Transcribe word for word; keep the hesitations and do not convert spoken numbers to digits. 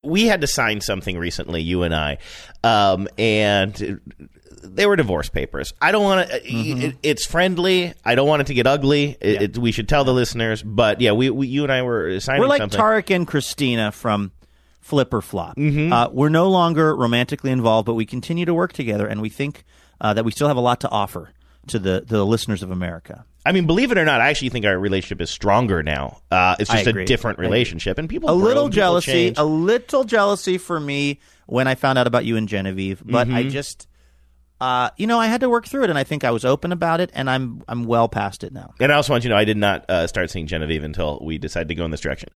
we had to sign something recently, you and I, um, and they were divorce papers. I don't want to. Mm-hmm. It, it's friendly. I don't want it to get ugly. It, yeah. it, we should tell the listeners. But yeah, we, we you and I were signing. We're like something. Tarek and Christina from Flip or Flop. Mm-hmm. Uh, we're no longer romantically involved, but we continue to work together, and we think uh, that we still have a lot to offer to the the listeners of America. I mean, believe it or not, I actually think our relationship is stronger now. Uh, it's just a different relationship, and people a grow, little people jealousy, change. a little jealousy for me when I found out about you and Genevieve, but mm-hmm. I just. Uh, you know, I had to work through it, and I think I was open about it, and I'm I'm well past it now. And I also want you to know I did not uh, start seeing Genevieve until we decided to go in this direction.